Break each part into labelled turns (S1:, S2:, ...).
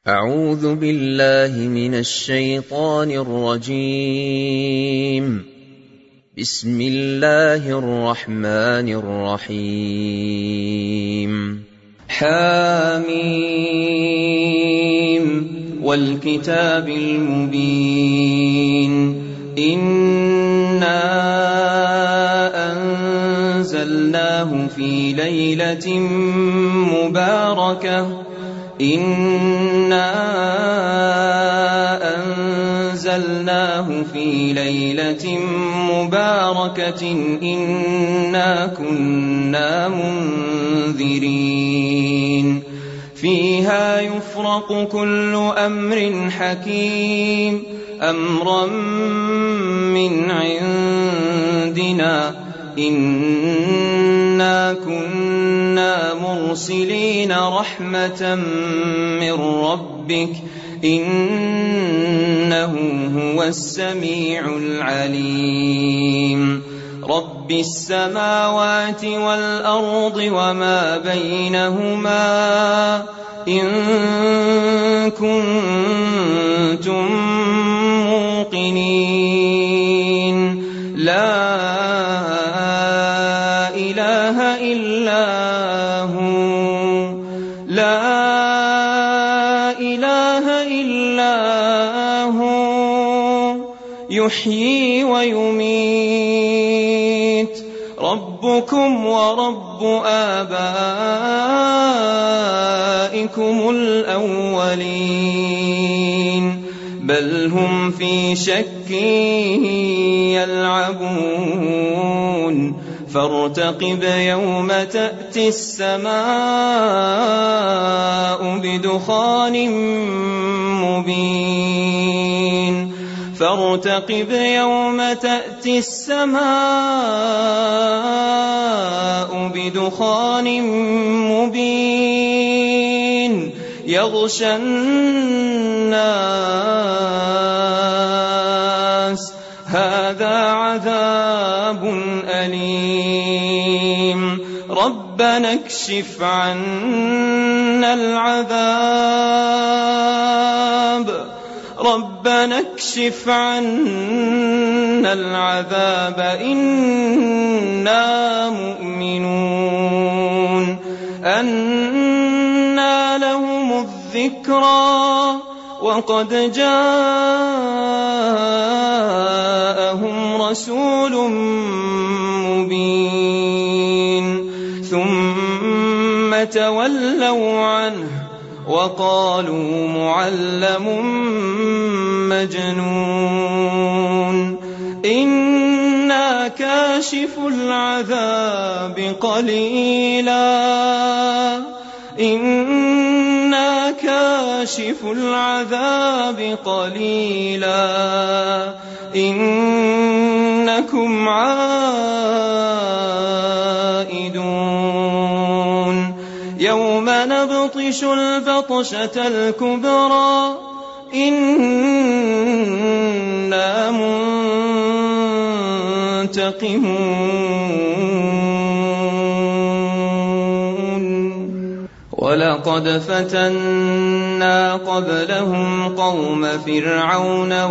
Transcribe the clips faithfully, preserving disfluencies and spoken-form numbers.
S1: أعوذ بالله من الشيطان الرجيم. بسم الله الرحمن الرحيم.
S2: حاميم والكتاب المبين إنا أنزلناه في ليلة مباركة إنا أنزلناه في ليلة مباركة إنا كنا منذرين فيها يفرق كل أمر حكيم أمرا من عندنا إنا كنا مرسلين رحمة من ربك إنه هو السميع العليم رب السماوات والأرض وما بينهما إن كنتم موقنين لا إله إلا هو لا إله إلا هو يحيي ويميت ربكم ورب آبائكم الأولين بل هم في شك يلعبون فارتقب يوم تأتي السماء بدخان مبين فارتقب يوم تأتي السماء بدخان مبين يغشى الناس هذا عذاب أليم ربنا اكشف عنا العذاب ربنا اكشف عنا العذاب إنا مؤمنون أنى لهم الذكرى وقد جاءهم رسول مبين ثم تولوا عنه وقالوا معلم مجنون إنا كاشف العذاب قليلا إنا كاشف العذاب قليلا إنكم عائدون يوم نبطش البطشة الكبرى إنا منتقمون ولقد فتنا قبلهم قوم فرعون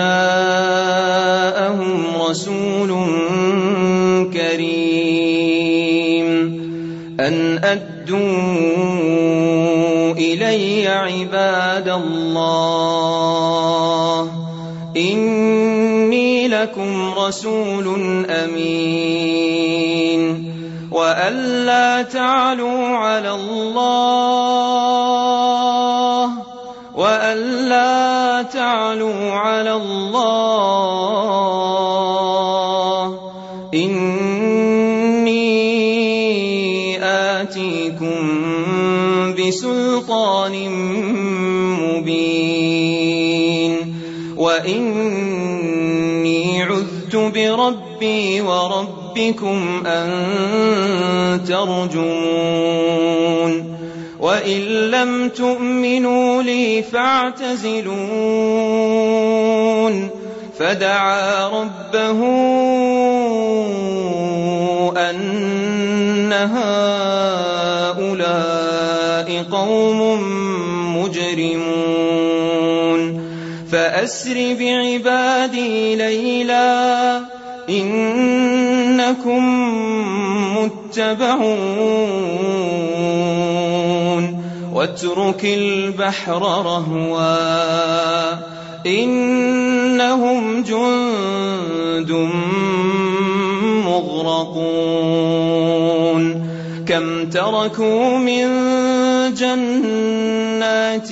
S2: وجاءهم رسول كريم أن أدوا إلي عباد الله إني لكم رسول أمين وأن لا تعلوا على الله وأن لا تعلوا على الله إني آتيكم بسلطان مبين وإني عذت بربي وربكم أن ترجمون وإن لم تؤمنوا لي فاعتزلون فدعا ربه أن هؤلاء قوم مجرمون فأسر بعبادي ليلا إنكم متبعون واترك البحر رهوا إنهم جند مغرقون كم تركوا من جنات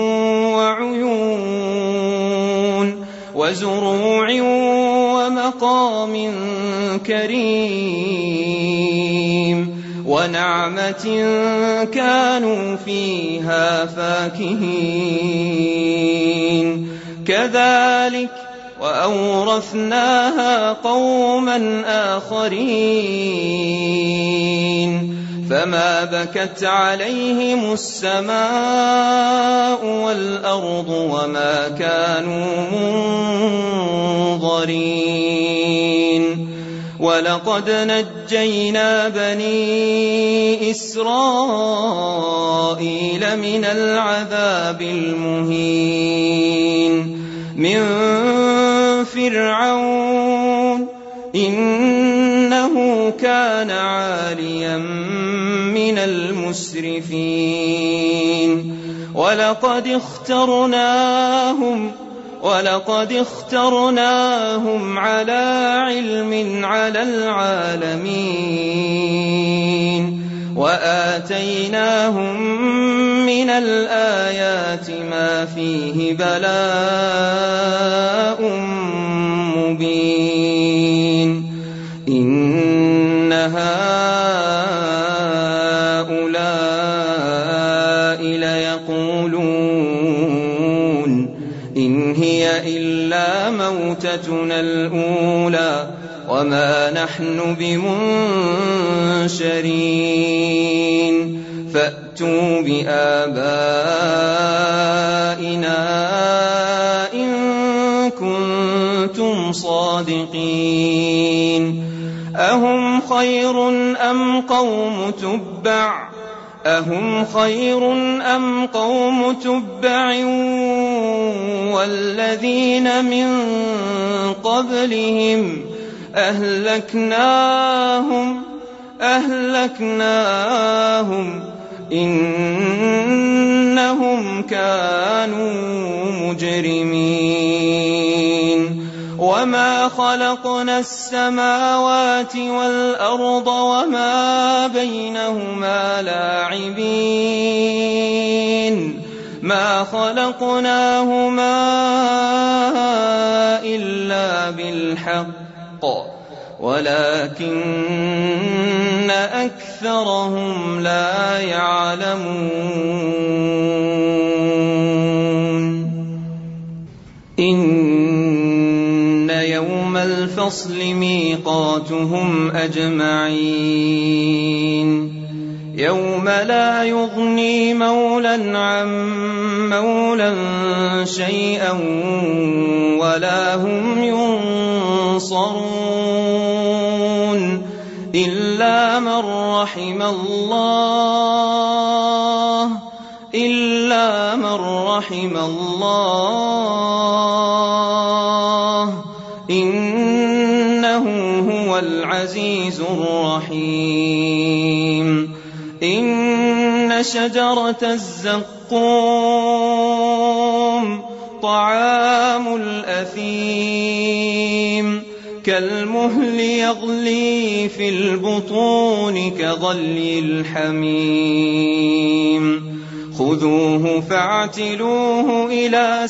S2: وعيون وزروع ومقام كريم ونعمة كانوا فيها فاكهين كذلك وأورثناها قوما آخرين فما بكت عليهم السماء والأرض وما كانوا منظرين ولقد نجينا بني إسرائيل من العذاب المهين من فرعون إنه كان عاليا من المسرفين ولقد اخترناهم ولقد اخترناهم على علم على العالمين وآتيناهم من الآيات ما فيه بلاء مبين إن هؤلاء ليقولون إن هي إلا موتتنا الأولى وما نحن بمنشرين فأتوا بآبائنا إن كنتم صادقين أهم خير أم قوم تبع أهم خير أم قوم تبع والذين من قبلهم أهلكناهم أهلكناهم إنهم كانوا مجرمين وما خلقنا السماوات والأرض وما بينهما لاعبين ما خلقناهما إلا بالحق ولكن أكثرهم لا يعلمون إن يوم الفصل ميقاتهم أجمعين يوم لا يغني مولى عن مولى شيئا ولا هم ينصرون إلا من رحم الله إلا من رحم الله إنه هو العزيز الرحيم إن شجرة الزقوم طعام الأثيم كالمهل يغلي في البطون كغلي الحميم خذوه فاعتلوه إلى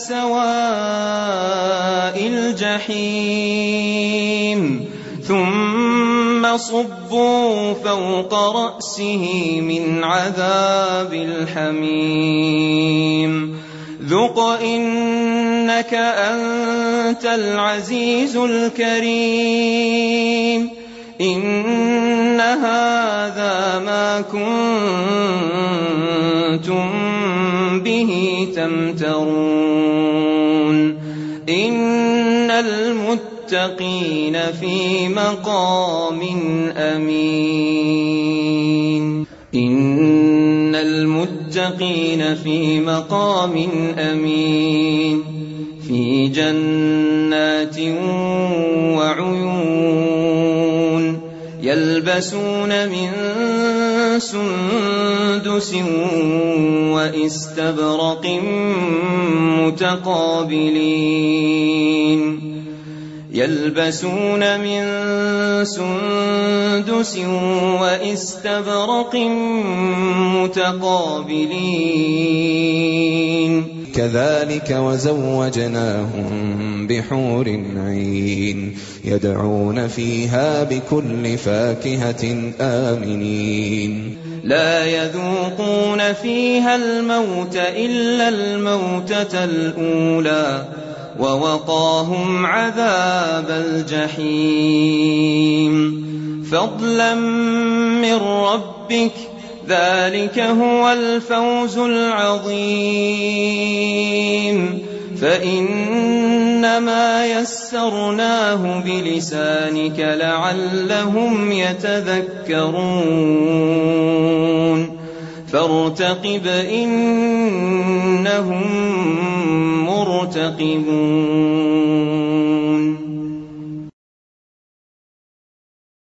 S2: سواء الجحيم ثم صبوا فوق رأسه من عذاب الحميم ذق إنك أنت العزيز الكريم إن هذا ما كنتم به تمترون إن المتقين في مقام أمين إن المتقين المتقين في مقام أمين في جنات وعيون يلبسون من سندس وإستبرق متقابلين يلبسون من سندس وإستبرق متقابلين
S3: كذلك وزوجناهم بحور عين يدعون فيها بكل فاكهة آمنين
S2: لا يذوقون فيها الموت إلا الموتة الأولى ووقاهم عذاب الجحيم فضلا من ربك ذلك هو الفوز العظيم فإنما يسرناه بلسانك لعلهم يتذكرون فارتقب إنهم مرتقبون